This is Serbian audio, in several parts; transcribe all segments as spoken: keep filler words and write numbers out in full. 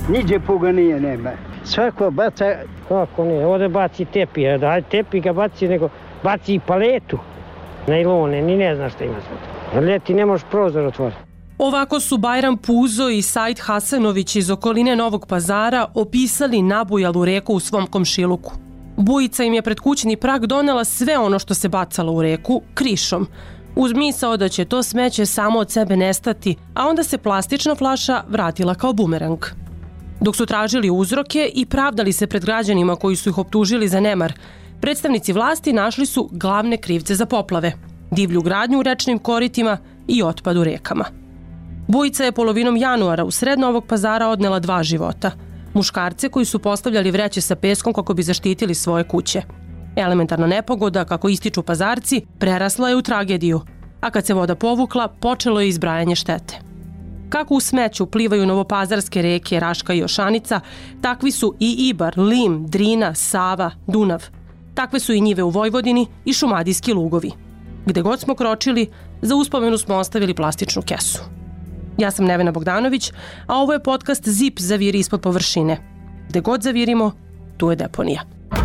Niđe puga nije, nema. Svako baca... Kako nije, ovdje baci tepi, daj tepi ga baci, nego baci i paletu. Najlone, ni ne znaš šta ima sve. Ljeti ne možeš prozor otvoriti. Ovako su Bajram Puzo i Said Hasanović iz okoline Novog Pazara opisali nabujalu reku u svom komšiluku. Bujica im je pred kućni prag donela sve ono što se bacalo u reku krišom, uz misao da će to smeće samo od sebe nestati, a onda se plastična flaša vratila kao bumerang. Dok su tražili uzroke i pravdali se pred građanima koji su ih optužili za nemar, predstavnici vlasti našli su glavne krivce za poplave, divlju gradnju u rečnim koritima i otpad u rekama. Bujica je polovinom januara u sred Novog Pazara odnela dva života. Muškarce koji su postavljali vreće sa peskom kako bi zaštitili svoje kuće. Elementarna nepogoda, kako ističu Pazarci, prerasla je u tragediju, a kad se voda povukla, počelo je izbrajanje štete. Kako u smeću plivaju novopazarske reke Raška i Ošanica, takvi su i Ibar, Lim, Drina, Sava, Dunav. Takve su i njive u Vojvodini i šumadijski lugovi. Gde god smo kročili, za uspomenu smo ostavili plastičnu kesu. Ja sam Nevena Bogdanović, a ovo je podcast Zip zaviri ispod površine. Gde god zavirimo, tu je deponija.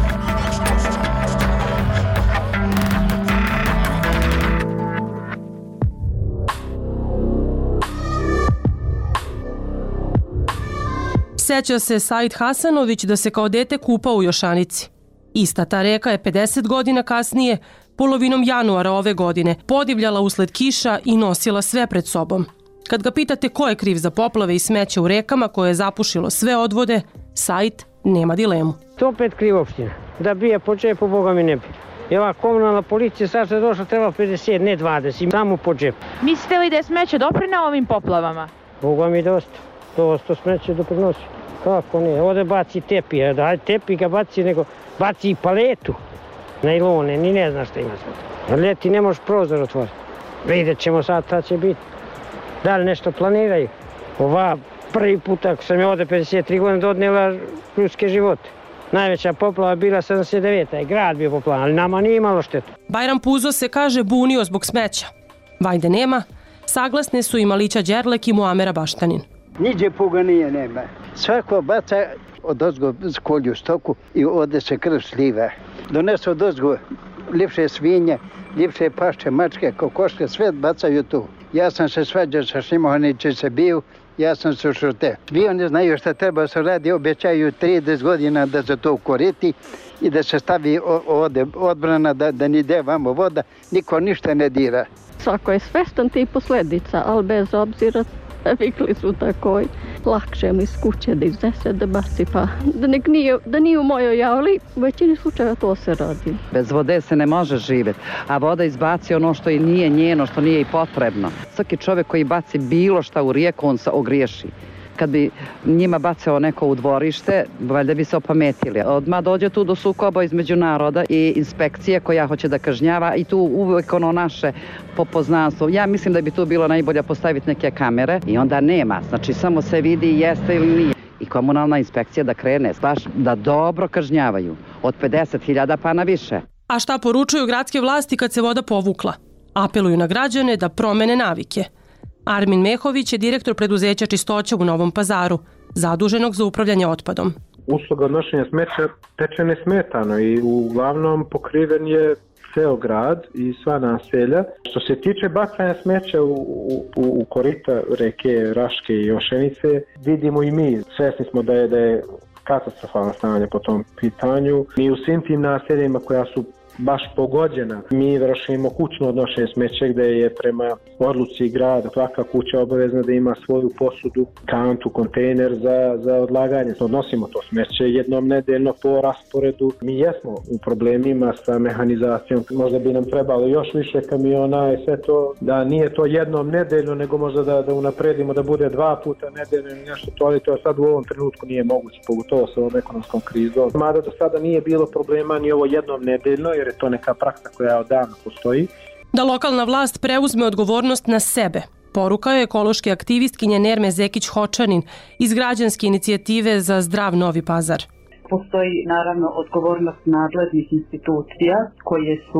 Seća se Said Hasanović da se kao dete kupao u Jošanici. Ista ta reka je pedeset godina kasnije, polovinom januara ove godine, podivljala usled kiša i nosila sve pred sobom. Kad ga pitate ko je kriv za poplave i smeće u rekama koje je zapušilo sve odvode, Said nema dilemu. To opet kriv opština. Da bije po džepu, Boga mi ne bi. I ova komunalna policija sad što je došla treba pedeset, ne dvadeset, samo po džepu. Mislite li da je smeće doprineo ovim poplavama? Boga mi dosta. Dosta smeće doprinosi. Kako nije, ovdje baci tepi, daj tepi ga baci, nego baci i paletu. Najlone, ni ne znaš šta ima sve. Ljeti ne možeš prozor otvoriti. Vidjet ćemo sad šta će biti. Da li nešto planiraju? Ova prvi put, ako sam je ovdje pedeset tri godine odnela ljudske živote. Najveća poplava bila sedamdeset devete. je grad bio poplavan, ali nama nije imalo štetu. Bajram Puzo se kaže bunio zbog smeća. Vajde nema, saglasne su i Malića Đerlek i Muamera Baštanin. Niđe puga nije, nema. Svako baca od ozgo kolju stoku i ovdje se krv sliva. Donesu od ozgo ljepše svinje, ljepše pašče, mačke, kokoške, sve bacaju tu. Ja sam se svađao sa Šimohaniće se bio, ja sam se šute. Vi oni znaju šta treba se radi, obećaju trideset godina da se to ukoriti i da se stavi ovdje odbrana, da, da ni ide vamo voda, niko ništa ne dira. Svako je svestan tih posljedica, ali bez obzira vikli su tako, lakše mi iz kuće da iznese, da baci, pa da, nek nije, da nije u mojoj javli, u većini slučajeva to se radi. Bez vode se ne može živjeti, a voda izbaci ono što i nije njeno, što nije i potrebno. Svaki čovjek koji baci bilo šta u rijeku, on se ogriješi. Kad bi njima bacao neko u dvorište, valjda bi se opametili. Odmah dođe tu do sukoba između naroda i inspekcije koja hoće da kažnjava i tu uvijek ono naše popoznanstvo. Ja mislim da bi tu bilo najbolje postaviti neke kamere i onda nema. Znači samo se vidi jeste ili nije. I komunalna inspekcija da krene, baš da dobro kažnjavaju. Od pedeset hiljada pa na više. A šta poručuju gradske vlasti kad se voda povukla? Apeluju na građane da promene navike. Armin Mehović je direktor preduzeća Čistoća u Novom Pazaru, zaduženog za upravljanje otpadom. Usluga odnošenja smeća teče nesmetano i uglavnom pokriven je ceo grad i sva naselja. Što se tiče bacanja smeća u, u, u korita reke Raške i Ošenice, vidimo i mi, svesni smo da je, da je katastrofalno stanje po tom pitanju. Mi u svim tim naseljima koja su baš pogođena. Mi vršimo kućno odnošenje smeća gde je prema odluci grada svaka kuća obavezna da ima svoju posudu, kantu, kontejner za, za odlaganje. Odnosimo to smeće jednom nedeljno po rasporedu. Mi jesmo u problemima sa mehanizacijom. Možda bi nam trebalo još više kamiona i sve to, da nije to jednom nedeljno, nego možda da, da unapredimo da bude dva puta nedeljno ili nešto to, ali to sad u ovom trenutku nije moguće, pogotovo sa ovom ekonomskom krizom. Mada do sada nije bilo problema ni ovo jednom nedeljno, jer je to neka praksa koja odavno postoji. Da lokalna vlast preuzme odgovornost na sebe, poruka je ekološke aktivistkinje Nerme Zekić-Hočanin iz građanske inicijative za zdrav Novi Pazar. Postoji naravno odgovornost nadležnih institucija koje su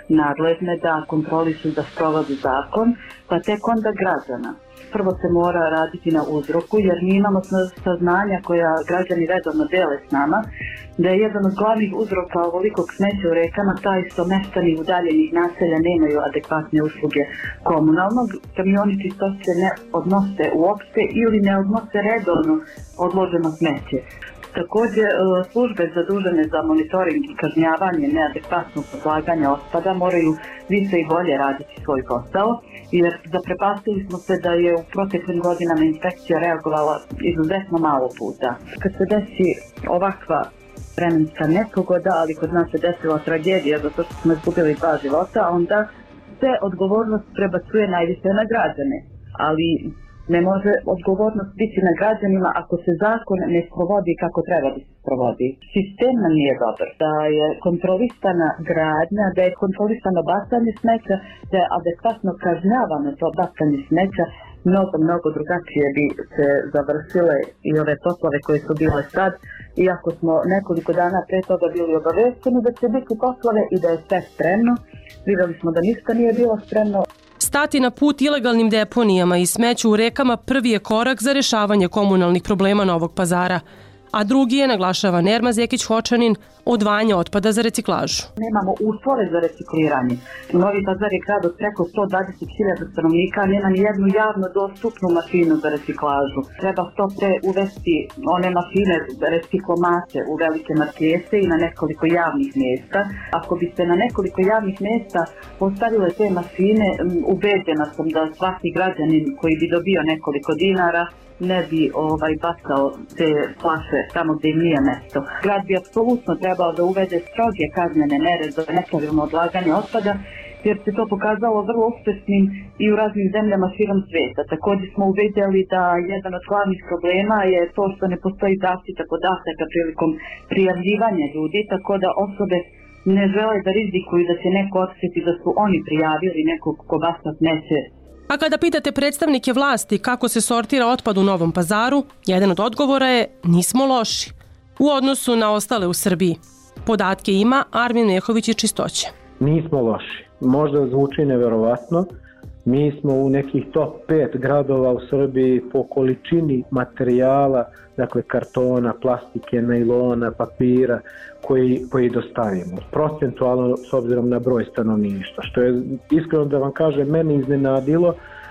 nadležne da kontrolišu, da sprovode zakon, pa tek onda građana. Prvo se mora raditi na uzroku, jer mi imamo saznanja koja građani redovno dele s nama, da je jedan od glavnih uzroka ovolikog smeća u rekama taj što meštani udaljenih naselja nemaju adekvatne usluge komunalnog, kamioni čistoće ne odnose uopšte ili ne odnose redovno odloženo smeće. Također, službe zadužene za monitoring i kažnjavanje neadekvatnog odlaganja otpada moraju više i bolje raditi svoj posao, jer zaprepastili smo se da je u proteklim godinama inspekcija reagovala izuzetno malo puta. Kad se desi ovakva vremenska nepogoda, ali kod nas se desila tragedija zato što smo izgubili dva života, onda se odgovornost prebacuje najviše na građane, ali ne može odgovornost biti na građanima ako se zakon ne sprovodi kako treba da se sprovodi. Sistem nam nije dobar, da je kontrolisana gradnja, da je kontrolisano bacanje smeća, da je adekvatno kažnjavano to bacanje smeća, mnogo, mnogo drugačije bi se završile i ove poplave koje su bile sad, iako smo nekoliko dana pre toga bili obavešteni da će biti poplave i da je sve spremno. Videli smo da ništa nije bilo spremno. Stati na put ilegalnim deponijama i smeću u rekama prvi je korak za rešavanje komunalnih problema Novog Pazara, a drugi je, naglašava Nerma Zekić-Hočanin, odvajanje otpada za reciklažu. Nemamo uslove za recikliranje. Novi Pazar je grad od preko sto dvadeset hiljada stanovnika, nema ni jednu javno dostupnu mašinu za reciklažu. Treba što pre uvesti one mašine, reciklomate u velike markete i na nekoliko javnih mjesta. Ako bi se na nekoliko javnih mjesta postavile te mašine, ubeđena sam da svaki građanin koji bi dobio nekoliko dinara ne bi ovaj, bacao te flaše tamo gdje im nije mesto. Grad bi apsolutno trebao da uvede stroge kaznene mere za nepravilno odlaganje otpada, jer se to pokazalo vrlo uspešnim i u raznim zemljama širom svijeta. Također smo uvidjeli da jedan od glavnih problema je to što ne postoji zaštita podataka prilikom prijavljivanja ljudi, tako da osobe ne žele da rizikuju da će neko otkriti da su oni prijavili nekog ko baca smeće. A kada pitate predstavnike vlasti kako se sortira otpad u Novom Pazaru, jedan od odgovora je nismo loši u odnosu na ostale u Srbiji. Podatke ima Armin Mehović iz Čistoće. Nismo loši. Možda zvuči neverovatno. Mi smo u nekih top pet gradova u Srbiji po količini materijala, dakle kartona, plastike, najlona, papira koji, koji dostavimo. Procentualno s obzirom na broj stanovništva, što je iskreno da vam kažem meni iznenadilo,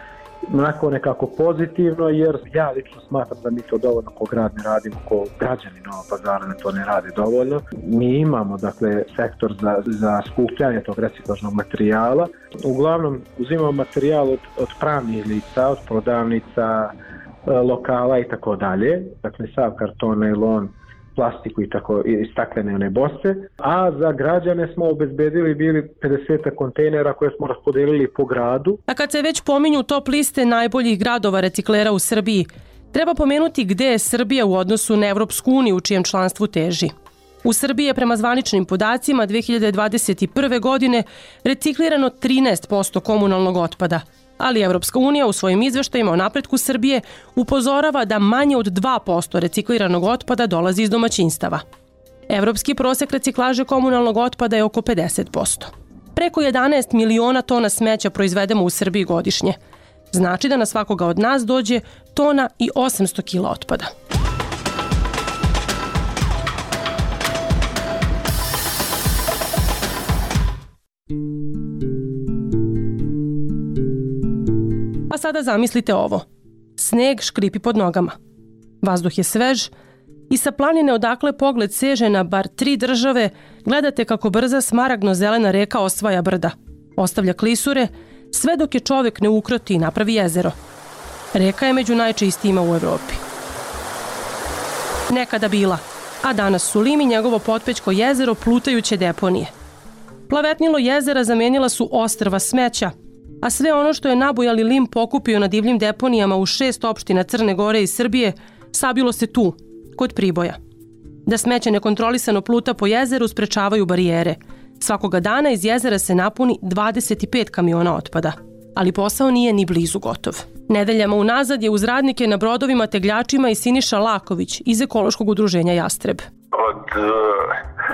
onako nekako pozitivno, jer ja lično smatram da mi to dovoljno ko grad ne radimo, ko građani Novog Pazara ne to ne rade dovoljno. Mi imamo dakle sektor za, za skupljanje tog reciklažnog materijala. Uglavnom uzimamo materijal od, od pravnih lica, od prodavnica, lokala i tako dalje. Dakle sav karton, najlon, plastiku i tako i staklene one boce, a za građane smo obezbedili bili pedeset kontejnera koje smo raspodelili po gradu. A kad se već pominju top liste najboljih gradova reciklera u Srbiji, treba pomenuti gde je Srbija u odnosu na Evropsku uniju u čijem članstvu teži. U Srbiji je prema zvaničnim podacima dve hiljade dvadeset prve. godine reciklirano trinaest posto komunalnog otpada, ali Evropska unija u svojim izveštajima o napretku Srbije upozorava da manje od dva posto recikliranog otpada dolazi iz domaćinstava. Evropski prosek reciklaže komunalnog otpada je oko pedeset posto. Preko jedanaest miliona tona smeća proizvedemo u Srbiji godišnje. Znači da na svakoga od nas dođe tona i osamsto kila otpada. A sada zamislite ovo. Sneg škripi pod nogama. Vazduh je svež i sa planine odakle pogled seže na bar tri države gledate kako brza smaragdno-zelena reka osvaja brda. Ostavlja klisure, sve dok je čovjek ne ukroti i napravi jezero. Reka je među najčistijima u Evropi. Nekada bila, a danas su Lim i njegovo potpećko jezero plutajuće deponije. Plavetnilo jezera zamenila su ostrva smeća, a sve ono što je nabujali Lim pokupio na divljim deponijama u šest opština Crne Gore i Srbije sabilo se tu, kod Priboja. Da smeće nekontrolisano pluta po jezeru sprečavaju barijere. Svakoga dana iz jezera se napuni dvadeset pet kamiona otpada, ali posao nije ni blizu gotov. Nedeljama unazad je uz radnike na brodovima tegljačima i Siniša Laković iz ekološkog udruženja Jastreb. Od uh, Duvaja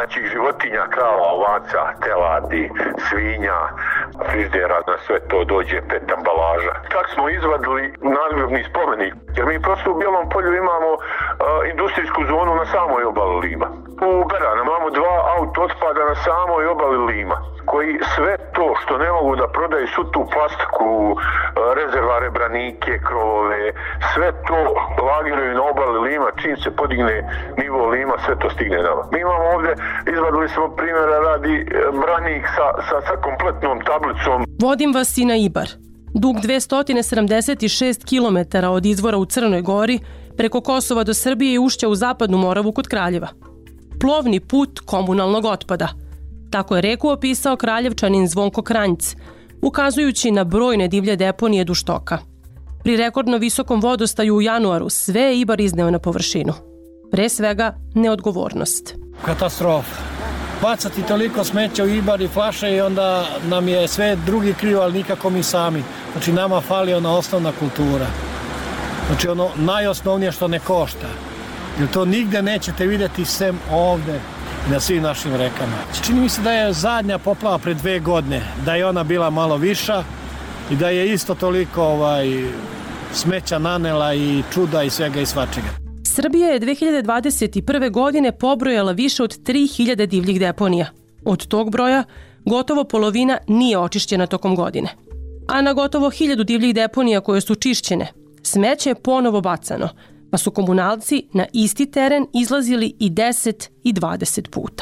domaćih životinja, krava, ovaca, teladi, svinja, friždera, na sve to dođe pet ambalaža. Tak smo izvadili nadgrobni spomenik, jer mi prosto u Bijelom Polju imamo uh, industrijsku zonu na samoj obali Lima. U Berana imamo dva auto otpada na samoj obali Lima, koji sve to što ne mogu da prodaju, svu tu plastiku, rezervare, branike, krovove, sve to lagiraju na obali Lima, čim se podigne nivo Lima, sve to stigne nama. Mi imamo ovdje, izvadili smo primjera radi branik sa, sa, sa kompletnom tablicom. Vodim vas i na Ibar. Dug dvesta sedamdeset šest kilometara od izvora u Crnoj Gori, preko Kosova do Srbije i ušća u Zapadnu Moravu kod Kraljeva. Plovni put komunalnog otpada. Tako je reku opisao Kraljevčanin Zvonko Kranjc, ukazujući na brojne divlje deponije duž toka. Pri rekordno visokom vodostaju u januaru sve je Ibar izneo na površinu. Pre svega, neodgovornost. Katastrofa. Bacati toliko smeća u Ibar i flaše i onda nam je sve drugi krivo, ali nikako mi sami. Znači nama fali ona osnovna kultura. Znači ono najosnovnije što ne košta. Jer to nigde nećete vidjeti sem ovde na svim našim rekama. Čini mi se da je zadnja poplava pre dve godine, da je ona bila malo viša i da je isto toliko ovaj, smeća nanela i čuda i svega i svačega. Srbija je dve hiljade dvadeset prve. godine pobrojala više od tri hiljade divljih deponija. Od tog broja, gotovo polovina nije očišćena tokom godine. A na gotovo hiljadu divljih deponija koje su čišćene, smeće je ponovo bacano, pa su komunalci na isti teren izlazili i deset i dvadeset puta.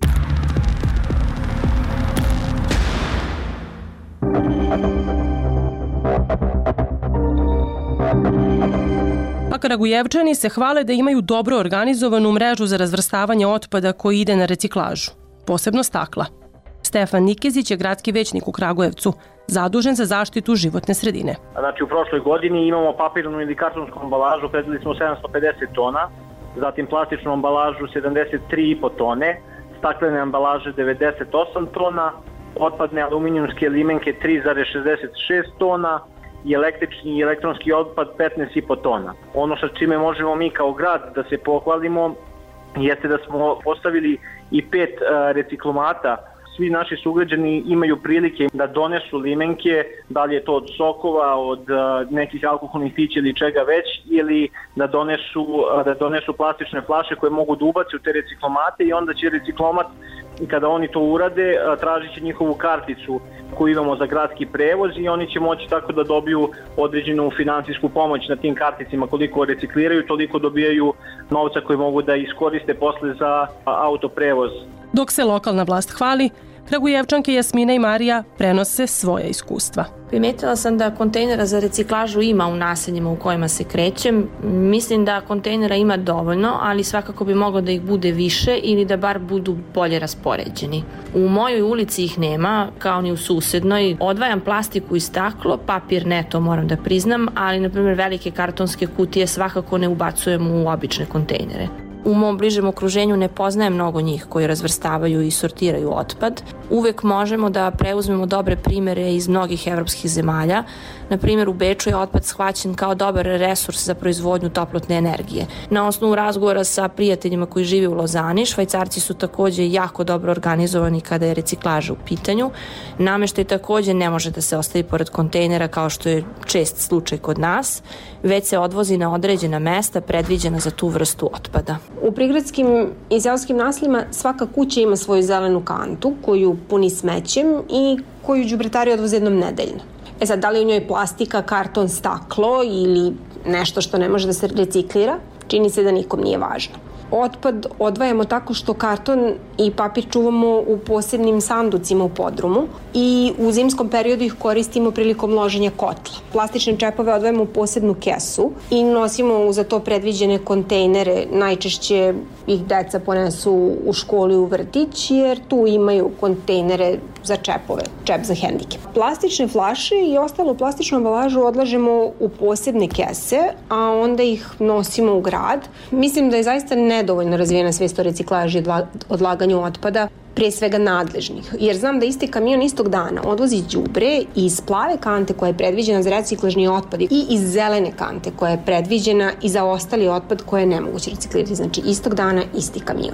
A Kragujevčani se hvale da imaju dobro organizovanu mrežu za razvrstavanje otpada koji ide na reciklažu, posebno stakla. Stefan Nikezić je gradski većnik u Kragujevcu, zadužen za zaštitu životne sredine. Znači u prošloj godini imamo papirnu ili kartonsku ambalažu, predvideli smo sedamsto pedeset tona, zatim plastičnu ambalažu sedamdeset tri i po tone, staklene ambalaže devedeset osam tona, otpadne aluminijumske limenke tri zarez šezdeset šest tona i električni i elektronski otpad petnaest i po tona. Ono sa čime možemo mi kao grad da se pohvalimo jeste da smo postavili i pet reciklomata. Svi naši sugrađani imaju prilike da donesu limenke, da li je to od sokova, od nekih alkoholnih pića ili čega već, ili da donesu, da donesu plastične flaše koje mogu da ubace u te reciklomate i onda će reciklomat, kada oni to urade, tražit će njihovu karticu koju imamo za gradski prevoz i oni će moći tako da dobiju određenu finansijsku pomoć na tim karticima. Koliko recikliraju, toliko dobijaju novca koji mogu da iskoriste posle za autoprevoz. Dok se lokalna vlast hvali, Kragujevčanke Jasmina i Marija prenose svoje iskustva. Primetila sam da kontejnera za reciklažu ima u naseljima u kojima se krećem. Mislim da kontejnera ima dovoljno, ali svakako bi moglo da ih bude više ili da bar budu bolje raspoređeni. U mojoj ulici ih nema, kao ni u susednoj. Odvajam plastiku i staklo, papir ne, to moram da priznam, ali na primjer velike kartonske kutije svakako ne ubacujem u obične kontejnere. U mom bližem okruženju ne poznajem mnogo njih koji razvrstavaju i sortiraju otpad. Uvek možemo da preuzmemo dobre primere iz mnogih evropskih zemalja. Na primjer, u Beču je otpad shvaćen kao dobar resurs za proizvodnju toplotne energije. Na osnovu razgovora sa prijateljima koji žive u Lozani, Švajcarci su takođe jako dobro organizovani kada je reciklaža u pitanju. Nameštaj takođe ne može da se ostavi pored kontejnera kao što je čest slučaj kod nas, već se odvozi na određena mesta predviđena za tu vrstu otpada. U prigradskim i seoskim naseljima svaka kuća ima svoju zelenu kantu koju puni smećem i koju đubretari odvoze jednom nedeljno. E sad, da li u njoj plastika, karton, staklo ili nešto što ne može da se reciklira, čini se da nikom nije važno. Otpad odvajamo tako što karton i papir čuvamo u posebnim sanducima u podrumu i u zimskom periodu ih koristimo prilikom loženja kotla. Plastične čepove odvajamo u posebnu kesu i nosimo za to predviđene kontejnere. Najčešće ih deca ponesu u školu i u vrtić jer tu imaju kontejnere za čepove, čep za hendikep. Plastične flaše i ostalu plastičnu ambalažu odlažemo u posebne kese, a onda ih nosimo u grad. Mislim da je zaista nedovoljno razvijena svest o reciklaži i odlaganju otpada, prije svega nadležnih, jer znam da isti kamion istog dana odvozi đubre iz plave kante koja je predviđena za reciklažni otpad i iz zelene kante koja je predviđena i za ostali otpad koje je nemoguće reciklirati. Znači istog dana isti kamion.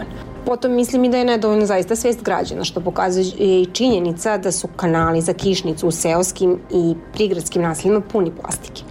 Potom mislim i da je nedovoljno zaista svijest građana, što pokazuje i činjenica da su kanali za kišnicu u seoskim i prigradskim naseljima puni plastike.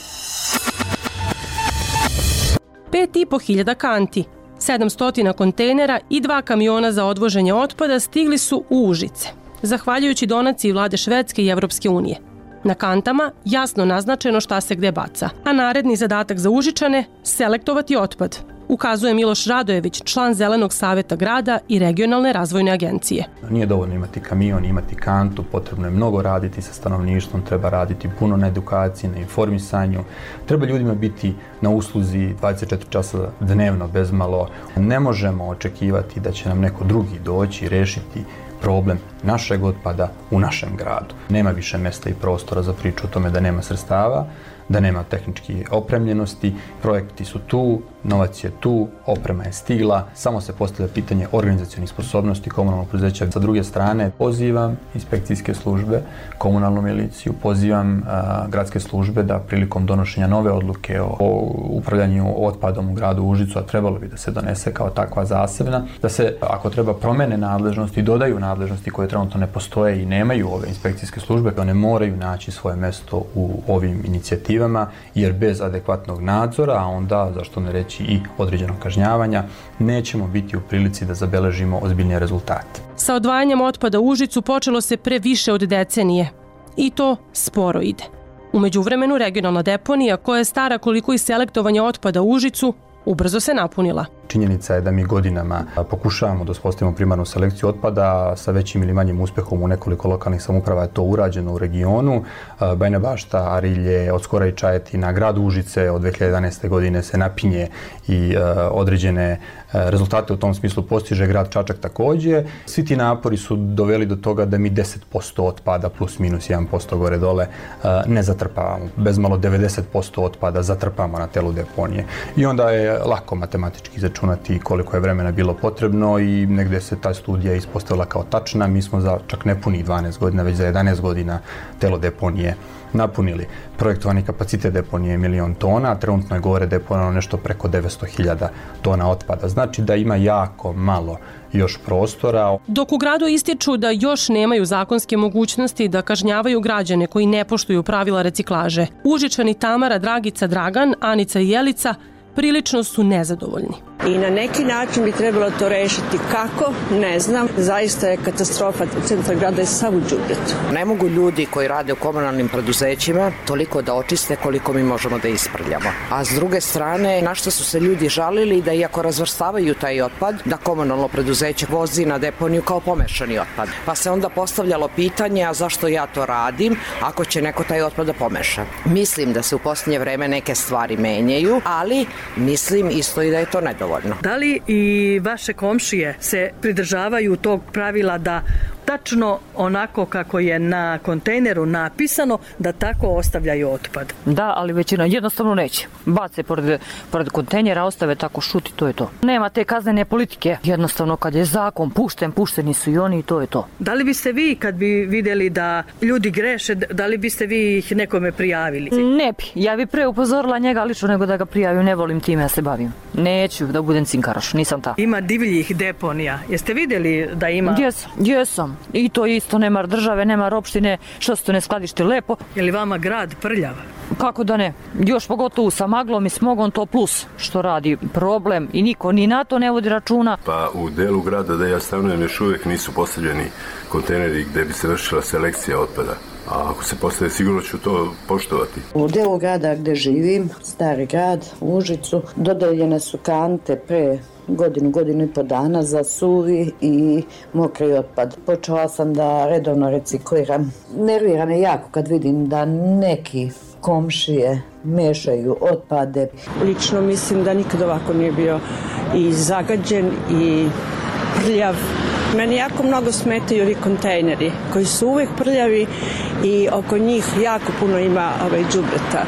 Pet i po hiljada kanti, sedamsto kontejnera i dva kamiona za odvoženje otpada stigli su u Užice, zahvaljujući donaciji vlade Švedske i Evropske unije. Na kantama jasno naznačeno šta se gde baca, a naredni zadatak za Užičane – selektovati otpad, ukazuje Miloš Radojević, član Zelenog saveta grada i regionalne razvojne agencije. Nije dovoljno imati kamion, imati kantu, potrebno je mnogo raditi sa stanovništvom, treba raditi puno na edukaciji, na informisanju, treba ljudima biti na usluzi dvadeset četiri časa dnevno, bezmalo. Ne možemo očekivati da će nam neko drugi doći i rešiti problem našeg otpada u našem gradu. Nema više mjesta i prostora za priču o tome da nema sredstava, da nema tehničke opremljenosti, projekti su tu, novac je tu, oprema je stigla, samo se postavlja pitanje organizacionih sposobnosti komunalnog preduzeća. Sa druge strane, pozivam inspekcijske službe, komunalnu miliciju, pozivam a, gradske službe da prilikom donošenja nove odluke o, o upravljanju otpadom u gradu Užicu, a trebalo bi da se donese kao takva zasebna, da se, ako treba, promene nadležnosti, dodaju nadležnosti koje trenutno ne postoje i nemaju ove inspekcijske službe, one moraju naći svoje mesto u ovim inicijativama, jer bez adekvatnog nadzora, a onda, zašto ne reći, i određenog kažnjavanja, nećemo biti u prilici da zabeležimo ozbiljnije rezultate. Sa odvajanjem otpada u Užicu počelo se pre više od decenije. I to sporo ide. U međuvremenu regionalna deponija, koja je stara koliko i selektovanje otpada u Užicu, ubrzo se napunila. Činjenica je da mi godinama pokušavamo da uspostavimo primarnu selekciju otpada, sa većim ili manjim uspehom u nekoliko lokalnih samouprava je to urađeno u regionu. Bajina Bašta, Arilje, od skora i Čajetina, grad Užice od dve hiljade jedanaeste. godine se napinje i određene rezultate u tom smislu postiže, grad Čačak također. Svi ti napori su doveli do toga da mi deset posto otpada plus minus jedan posto gore dole ne zatrpavamo. Bezmalo devedeset posto otpada zatrpamo na telu deponije. I onda je lako matematički izračunati koliko je vremena bilo potrebno i negdje se ta studija ispostavila kao tačna. Mi smo za čak nepunih dvanaest godina, već za jedanaest godina telo deponije napunili. Projektovani kapacitet deponije je milion tona, a trenutno je gore deponirano nešto preko devetsto hiljada tona otpada. Znači da ima jako malo još prostora. Dok u gradu ističu da još nemaju zakonske mogućnosti da kažnjavaju građane koji ne poštuju pravila reciklaže, Užičani Tamara, Dragica, Dragan, Anica i Jelica prilično su nezadovoljni. I na neki način bi trebalo to rešiti. Kako? Ne znam. Zaista je katastrofa. Centar grada je sav u đubretu. Ne mogu ljudi koji rade u komunalnim preduzećima toliko da očiste koliko mi možemo da isprljamo. A s druge strane, na što su se ljudi žalili da iako razvrstavaju taj otpad, da komunalno preduzeće vozi na deponiju kao pomešani otpad. Pa se onda postavljalo pitanje, a zašto ja to radim ako će neko taj otpad da pomeša. Mislim da se u posljednje vreme neke stvari menjaju, ali mislim isto i da je to nedovoljno. Da li i vaše komšije se pridržavaju tog pravila da tačno onako kako je na kontejneru napisano da tako ostavljaju otpad? Da, ali većina jednostavno neće. Bace pored, pored kontejnera, ostave tako šuti, to je to. Nema te kaznene politike. Jednostavno kad je zakon pušten, pušteni su i oni i to je to. Da li biste vi kad bi vidjeli da ljudi greše, da li biste vi ih nekome prijavili? Ne bi. Ja bi pre upozorila njega lično nego da ga prijavim. Ne volim time ja se bavim. Neću da budem cinkaraš, nisam ta. Ima divljih deponija. Jeste vidjeli da ima? Jesam, jesam. I to isto, nema države, nema opštine, što se to ne skladišti lepo. Je li vama grad prljav? Kako da ne? Još pogotovo sa maglom i smogom, to plus što radi problem i niko ni na to ne vodi računa. Pa u delu grada da ja stanujem još uvijek nisu postavljeni kontejneri gdje bi se vršila selekcija otpada. A ako se postave, sigurno ću to poštovati. U delu grada gdje živim, stari grad, u Užicu, dodeljene su kante pre godinu, godinu i po dana za suvi i mokri otpad. Počela sam da redovno recikliram. Nervira me jako kad vidim da neki komšije mešaju otpade. Lično mislim da nikad ovako nije bio i zagađen i prljav. Meni jako mnogo smetaju ovi kontejneri koji su uvijek prljavi i oko njih jako puno ima ovaj đubreta.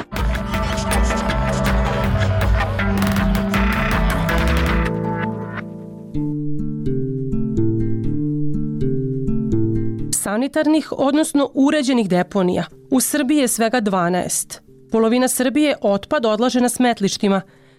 Sanitarnih, odnosno uređenih deponija u Srbiji je svega dvanaest. Polovina Srbije otpad odlaže na smetlištima,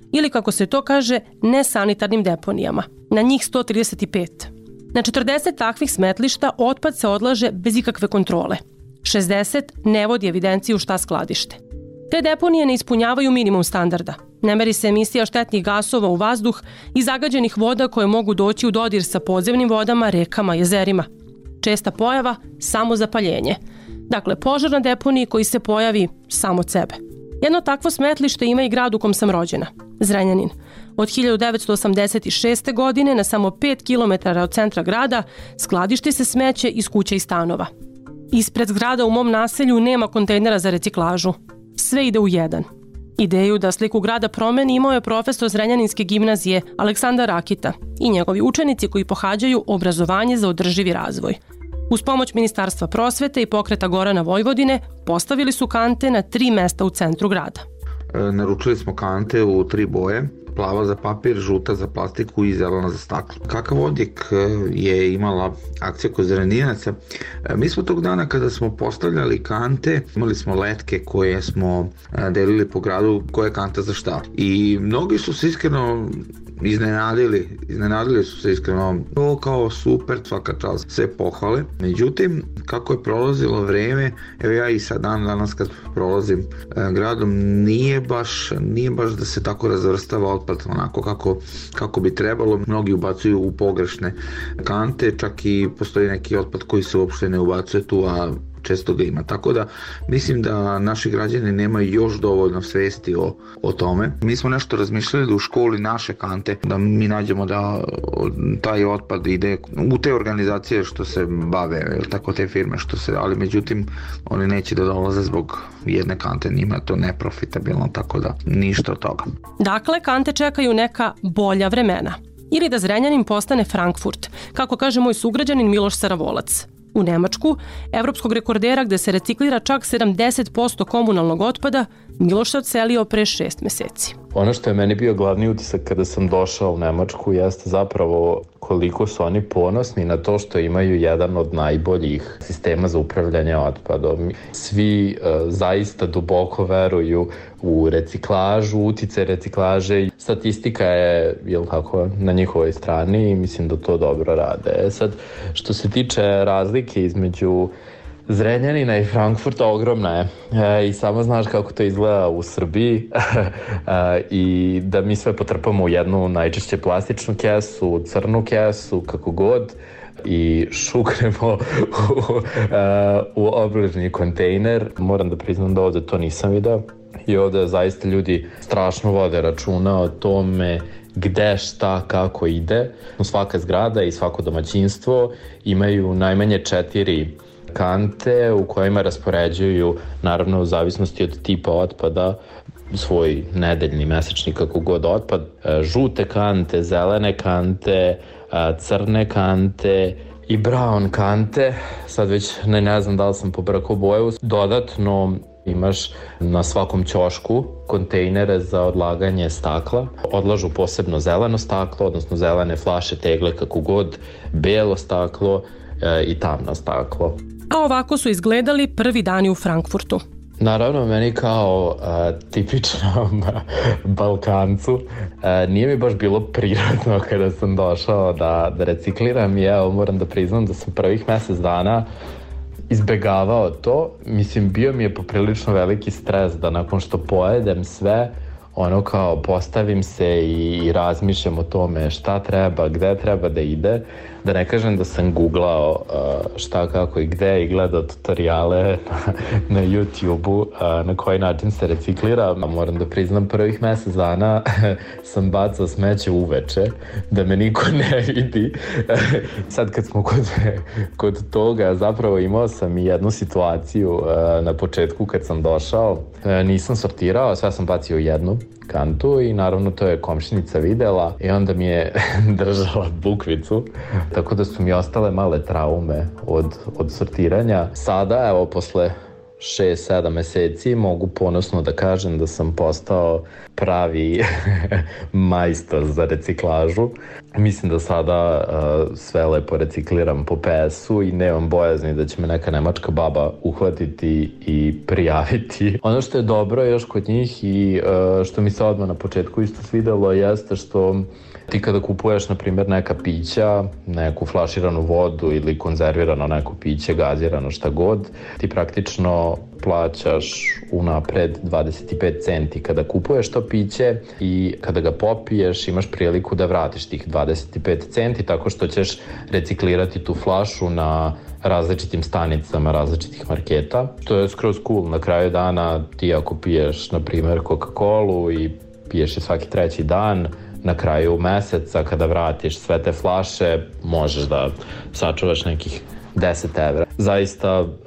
ili kako se to kaže, nesanitarnim deponijama, na njih sto trideset pet. Na četrdeset takvih smetlišta otpad se odlaže bez ikakve kontrole. šezdeset ne vodi evidenciju šta skladište. Te deponije ne ispunjavaju minimum standarda. Ne meri se emisija štetnih gasova u vazduh i zagađenih voda koje mogu doći u dodir sa podzemnim vodama, rekama, jezerima. Česta pojava – samozapaljenje. Dakle, požar na deponiji koji se pojavi sam od sebe. Jedno takvo smetlište ima i grad u kom sam rođena, Zrenjanin. Od hiljadu devetsto osamdeset šeste. godine na samo pet kilometara od centra grada skladišti se smeće iz kuća i stanova. Ispred zgrada u mom naselju nema kontejnera za reciklažu. Sve ide u jedan. Ideju da sliku grada promeni imao je profesor Zrenjaninske gimnazije Aleksandar Rakita i njegovi učenici koji pohađaju obrazovanje za održivi razvoj. Uz pomoć Ministarstva prosvete i Pokreta Gorana Vojvodine postavili su kante na tri mesta u centru grada. Naručili smo kante u tri boje, plava za papir, žuta za plastiku i zelena za staklo. Kakav odjek je imala akcija kod Zrenjaninaca? Mi smo tog dana kada smo postavljali kante, imali smo letke koje smo delili po gradu, koja je kanta za šta. I mnogi su se iskreno iznenadili, iznenadili su se iskreno, to kao super, svaka čast, sve pohvale. Međutim, kako je prolazilo vreme, evo ja i sad dan danas kad prolazim gradom, nije baš, nije baš da se tako razvrstava otpad onako kako, kako bi trebalo. Mnogi ubacuju u pogrešne kante, čak i postoji neki otpad koji se uopšte ne ubacuje tu, a često ga ima. Tako da mislim da naši građani nemaju još dovoljno svesti o, o tome. Mi smo nešto razmišljali da u školi naše kante, da mi nađemo da taj otpad ide u te organizacije što se bave, tako te firme što se, ali međutim oni neće da dolaze zbog jedne kante, njima to neprofitabilno, tako da ništa od toga. Dakle, kante čekaju neka bolja vremena. Ili da Zrenjanin postane Frankfurt, kako kaže moj sugrađanin Miloš Saravolac. U Nemačku, evropskog rekordera gde se reciklira čak sedamdeset posto komunalnog otpada, Miloš se odselio pre šest meseci. Ono što je meni bio glavni utisak kada sam došao u Nemačku jeste zapravo koliko su oni ponosni na to što imaju jedan od najboljih sistema za upravljanje otpadom. Svi e, zaista duboko veruju u reciklažu, uticaj reciklaže. Statistika je, jel tako, na njihovoj strani i mislim da to dobro rade. E sad, što se tiče razlike između Zrenjanina i Frankfurta, ogromna je. E, I samo znaš kako to izgleda u Srbiji e, i da mi sve potrpamo u jednu najčešće plastičnu kesu, crnu kesu, kako god, i šuknemo u, e, u obližnji kontejner. Moram da priznam da ovde to nisam video i ovde zaista ljudi strašno vode računa o tome gde, šta, kako ide. Svaka zgrada i svako domaćinstvo imaju najmanje četiri kante u kojima raspoređuju, naravno u zavisnosti od tipa otpada, svoj nedeljni, mesečni, kako god otpad, žute kante, zelene kante, crne kante i brown kante. Sad već ne, ne znam da li sam pobrkao boju. Dodatno imaš na svakom ćošku kontejnere za odlaganje stakla. Odlažu posebno zeleno staklo, odnosno zelene flaše, tegle, kako god, belo staklo e, i tamno staklo. A ovako su izgledali prvi dani u Frankfurtu. Naravno, meni kao a, tipičnom Balkancu a, nije mi baš bilo prirodno kada sam došao da, da recikliram i evo moram da priznam da sam prvih mesec dana izbegavao to. Mislim, bio mi je poprilično veliki stres da nakon što pojedem sve, ono kao postavim se i, i razmišljam o tome šta treba, gde treba da ide. Da ne kažem da sam googlao uh, šta, kako i gde i gledao tutoriale na, na YouTube-u uh, na koji način se reciklira. Moram da priznam, prvih mesec dana sam bacao smeće uveče da me niko ne vidi. Sad kad smo kod, kod toga, zapravo imao sam i jednu situaciju uh, na početku kad sam došao. Uh, nisam sortirao, sve sam bacio u jednu kantu i naravno to je komšinica videla i onda mi je držala bukvicu, tako da su mi ostale male traume od, od sortiranja. Sada, evo, posle šest sedam meseci mogu ponosno da kažem da sam postao pravi majstor za reciklažu Mislim da sada uh, sve lepo recikliram po P S-u i nemam bojazni da će me neka nemačka baba uhvatiti i prijaviti. Ono što je dobro još kod njih i uh, što mi se odmah na početku isto svidelo jeste što ti kada kupuješ, na primjer, neka pića, neku flaširanu vodu ili konzervirano neko piće, gazirano, šta god, ti praktično plaćaš unapred dvadeset pet centi kada kupuješ to piće i kada ga popiješ imaš priliku da vratiš tih dvadeset pet centi tako što ćeš reciklirati tu flašu na različitim stanicama različitih marketa. To je skroz cool. Na kraju dana ti ako piješ, na primjer, Coca-Colu i piješ je svaki treći dan, na kraju meseca kada vratiš sve te flaše možeš da sačuvaš nekih deset evra. Zaista, uh,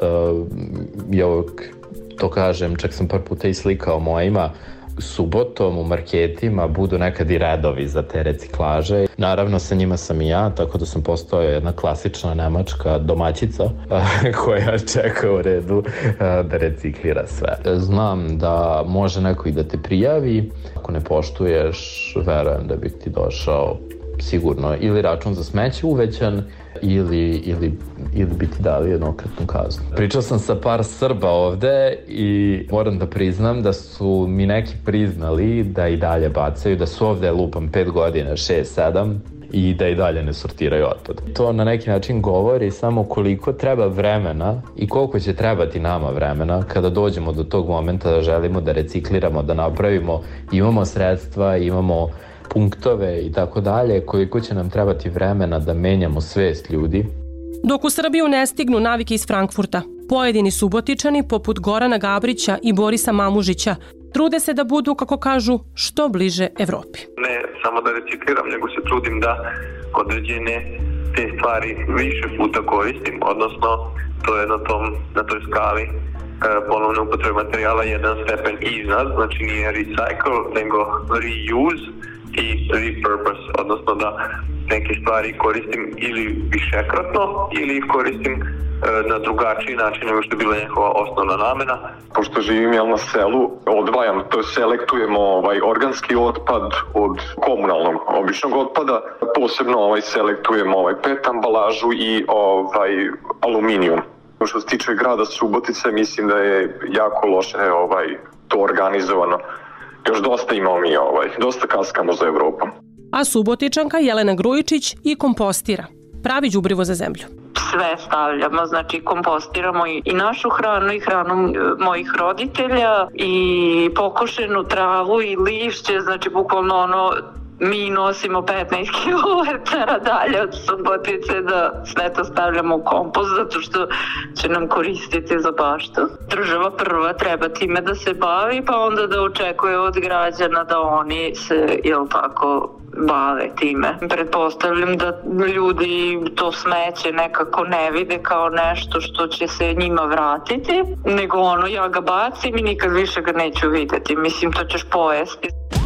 ja uvijek to kažem, čak sam par puta i slikao mojima, subotom u marketima budu nekad i redovi za te reciklaže. Naravno sa njima sam i ja, tako da sam postao jedna klasična nemačka domaćica koja čeka u redu da reciklira sve. Znam da može neko i da te prijavi, ako ne poštuješ, verujem da bi ti došao sigurno ili račun za smeće uvećan ili, ili, ili bi ti dali jednokratnu kaznu. Pričao sam sa par Srba ovde i moram da priznam da su mi neki priznali da i dalje bacaju, da su ovde lupam pet godina, šest, sedam i da i dalje ne sortiraju otpad. To na neki način govori samo koliko treba vremena i koliko će trebati nama vremena kada dođemo do tog momenta da želimo da recikliramo, da napravimo, imamo sredstva, imamo punktove i tako dalje, koliko će nam trebati vremena da menjamo svest ljudi. Dok u Srbiju ne stignu navike iz Frankfurta, pojedini Subotičani, poput Gorana Gabrića i Borisa Mamužića, trude se da budu, kako kažu, što bliže Evropi. Ne samo da recikliram, nego se trudim da određene te stvari više puta koristim, odnosno to je na, tom, na toj skali e, ponovne upotrebe materijala jedan stepen iznad, znači nije recycle, nego reuse i repurpose, odnosno da neke stvari koristim ili višekratno ili ih koristim e, na drugačiji način nego što je bila njihova osnovna namena. Pošto živim jel, na selu, odvajam, to je selektujemo ovaj, organski otpad od komunalnog običnog otpada, posebno ovaj, selektujemo ovaj, pet ambalažu i ovaj, aluminijum. Što se tiče grada Subotice, mislim da je jako loše ovaj, to organizovano. Još dosta imamo mi, ovaj, dosta kaskamo za Evropom. A Subotičanka Jelena Grujičić i kompostira. Pravi đubrivo za zemlju. Sve stavljamo, znači kompostiramo i, i našu hranu i hranu mojih roditelja i pokošenu travu i lišće, znači bukvalno ono mi nosimo petnaest kilometara dalje od Subotice da sve to stavljamo u kompost zato što će nam koristiti za baštu. Država prva treba time da se bavi pa onda da očekuje od građana da oni se, jel tako, bave time. Pretpostavljam da ljudi to smeće nekako ne vide kao nešto što će se njima vratiti, nego ono ja ga bacim i nikad više ga neću videti. Mislim, to ćeš pojesti.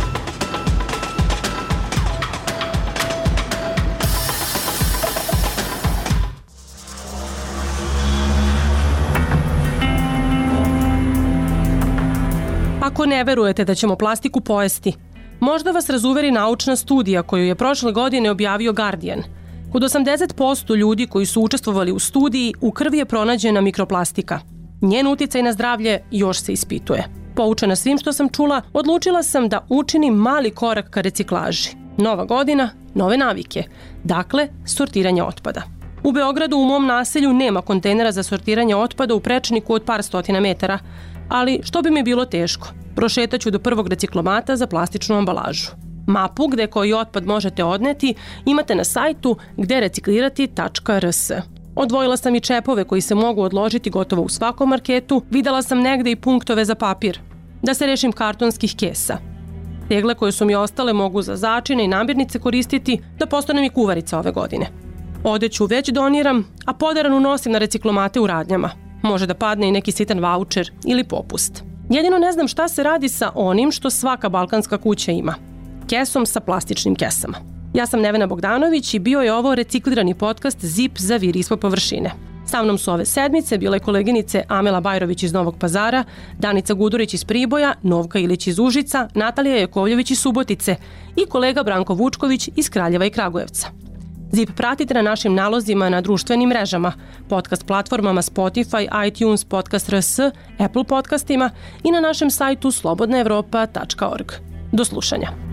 Ako ne verujete da ćemo plastiku pojesti, možda vas razuveri naučna studija koju je prošle godine objavio Guardian. Kod osamdeset posto ljudi koji su učestvovali u studiji u krvi je pronađena mikroplastika. Njen uticaj na zdravlje još se ispituje. Poučena svim što sam čula, odlučila sam da učinim mali korak ka reciklaži. Nova godina, nove navike. Dakle, sortiranje otpada. U Beogradu u mom naselju nema kontejnera za sortiranje otpada u prečniku od par stotina metara, ali što bi mi bilo teško? Prošetaću do prvog reciklomata za plastičnu ambalažu. Mapu gde koji otpad možete odneti imate na sajtu gde reciklirati tačka er es. Odvojila sam i čepove koji se mogu odložiti gotovo u svakom marketu, videla sam negde i punktove za papir. Da se rešim kartonskih kesa. Tegle koje su mi ostale mogu za začine i namirnice koristiti da postanem i kuvarica ove godine. Odeću već doniram, a poderanu nosim na reciklomate u radnjama. Može da padne i neki sitan vaučer ili popust. Jedino ne znam šta se radi sa onim što svaka balkanska kuća ima. Kesom sa plastičnim kesama. Ja sam Nevena Bogdanović i bio je ovo reciklirani podcast Zip za vir ispod površine. Sa mnom su ove sedmice bile koleginice Amela Bajrović iz Novog Pazara, Danica Gudurić iz Priboja, Novka Ilić iz Užica, Natalija Jakovljević iz Subotice i kolega Branko Vučković iz Kraljeva i Kragujevca. Zip pratite na našim nalozima na društvenim mrežama, podcast platformama Spotify, iTunes, Podcast R S, Apple podcastima i na našem sajtu slobodna evropa tačka org. Do slušanja.